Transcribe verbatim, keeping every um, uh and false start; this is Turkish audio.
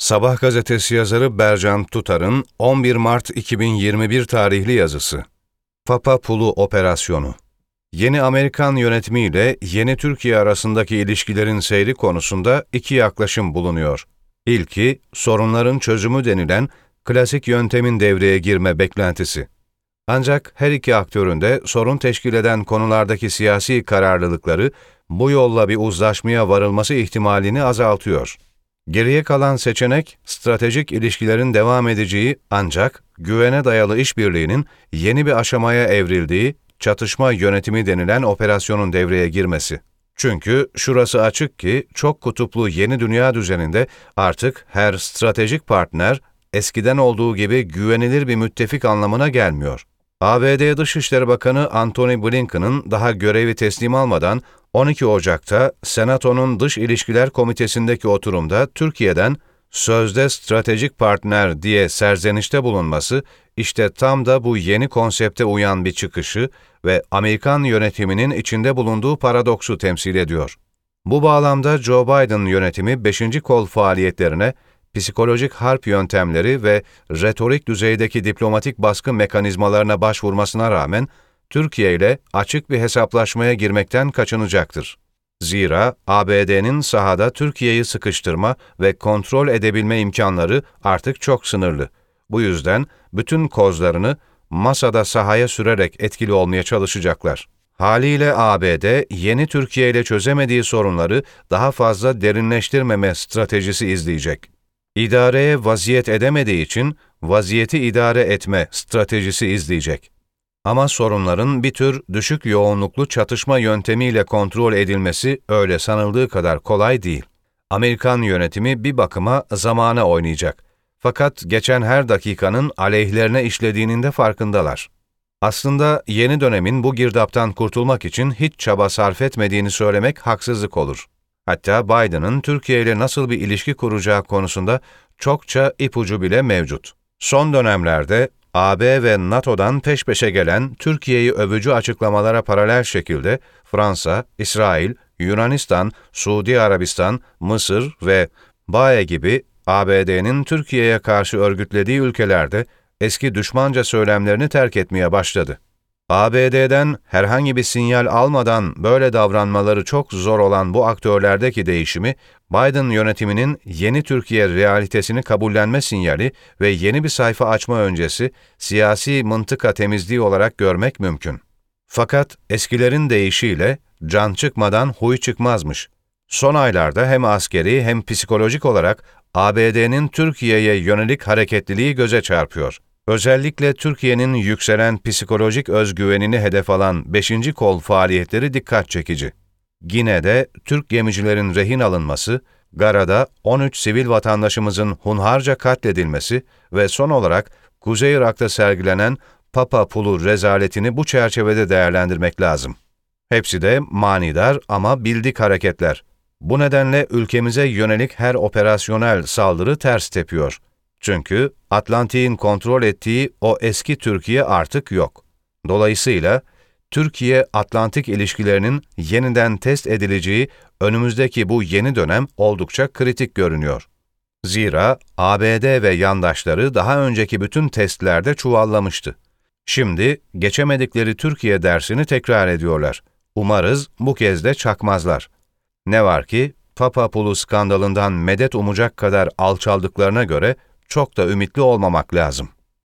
Sabah gazetesi yazarı Bercan Tutar'ın on bir Mart iki bin yirmi bir tarihli yazısı. Papapulu Operasyonu. Yeni Amerikan yönetimiyle yeni Türkiye arasındaki ilişkilerin seyri konusunda iki yaklaşım bulunuyor. İlki, sorunların çözümü denilen klasik yöntemin devreye girme beklentisi. Ancak her iki aktörün de sorun teşkil eden konulardaki siyasi kararlılıkları bu yolla bir uzlaşmaya varılması ihtimalini azaltıyor. Geriye kalan seçenek, stratejik ilişkilerin devam edeceği ancak güvene dayalı işbirliğinin yeni bir aşamaya evrildiği çatışma yönetimi denilen operasyonun devreye girmesi. Çünkü şurası açık ki çok kutuplu yeni dünya düzeninde artık her stratejik partner eskiden olduğu gibi güvenilir bir müttefik anlamına gelmiyor. A B D Dışişleri Bakanı Antony Blinken'ın daha görevi teslim almadan on iki Ocak'ta Senato'nun Dış İlişkiler Komitesi'ndeki oturumda Türkiye'den sözde stratejik partner diye serzenişte bulunması, işte tam da bu yeni konsepte uyan bir çıkışı ve Amerikan yönetiminin içinde bulunduğu paradoksu temsil ediyor. Bu bağlamda Joe Biden yönetimi beşinci kol faaliyetlerine, psikolojik harp yöntemleri ve retorik düzeydeki diplomatik baskı mekanizmalarına başvurmasına rağmen, Türkiye ile açık bir hesaplaşmaya girmekten kaçınacaktır. Zira A B D'nin sahada Türkiye'yi sıkıştırma ve kontrol edebilme imkanları artık çok sınırlı. Bu yüzden bütün kozlarını masada sahaya sürerek etkili olmaya çalışacaklar. Haliyle A B D, yeni Türkiye ile çözemediği sorunları daha fazla derinleştirmeme stratejisi izleyecek. İdareye vaziyet edemediği için vaziyeti idare etme stratejisi izleyecek. Ama sorunların bir tür düşük yoğunluklu çatışma yöntemiyle kontrol edilmesi öyle sanıldığı kadar kolay değil. Amerikan yönetimi bir bakıma zamana oynayacak. Fakat geçen her dakikanın aleyhlerine işlediğinin de farkındalar. Aslında yeni dönemin bu girdaptan kurtulmak için hiç çaba sarf etmediğini söylemek haksızlık olur. Hatta Biden'ın Türkiye ile nasıl bir ilişki kuracağı konusunda çokça ipucu bile mevcut. Son dönemlerde A B ve NATO'dan peş peşe gelen Türkiye'yi övücü açıklamalara paralel şekilde Fransa, İsrail, Yunanistan, Suudi Arabistan, Mısır ve B A E gibi A B D'nin Türkiye'ye karşı örgütlediği ülkelerde eski düşmanca söylemlerini terk etmeye başladı. A B D'den herhangi bir sinyal almadan böyle davranmaları çok zor olan bu aktörlerdeki değişimi, Biden yönetiminin yeni Türkiye realitesini kabullenme sinyali ve yeni bir sayfa açma öncesi siyasi mıntıka temizliği olarak görmek mümkün. Fakat eskilerin deyişiyle can çıkmadan huy çıkmazmış. Son aylarda hem askeri hem psikolojik olarak A B D'nin Türkiye'ye yönelik hareketliliği göze çarpıyor. Özellikle Türkiye'nin yükselen psikolojik özgüvenini hedef alan beşinci kol faaliyetleri dikkat çekici. Gine'de Türk gemicilerin rehin alınması, Gara'da on üç sivil vatandaşımızın hunharca katledilmesi ve son olarak Kuzey Irak'ta sergilenen Papapulu rezaletini bu çerçevede değerlendirmek lazım. Hepsi de manidar ama bildik hareketler. Bu nedenle ülkemize yönelik her operasyonel saldırı ters tepiyor. Çünkü Atlantik'in kontrol ettiği o eski Türkiye artık yok. Dolayısıyla Türkiye-Atlantik ilişkilerinin yeniden test edileceği önümüzdeki bu yeni dönem oldukça kritik görünüyor. Zira A B D ve yandaşları daha önceki bütün testlerde çuvallamıştı. Şimdi geçemedikleri Türkiye dersini tekrar ediyorlar. Umarız bu kez de çakmazlar. Ne var ki Papapulu skandalından medet umacak kadar alçaldıklarına göre çok da ümitli olmamak lazım.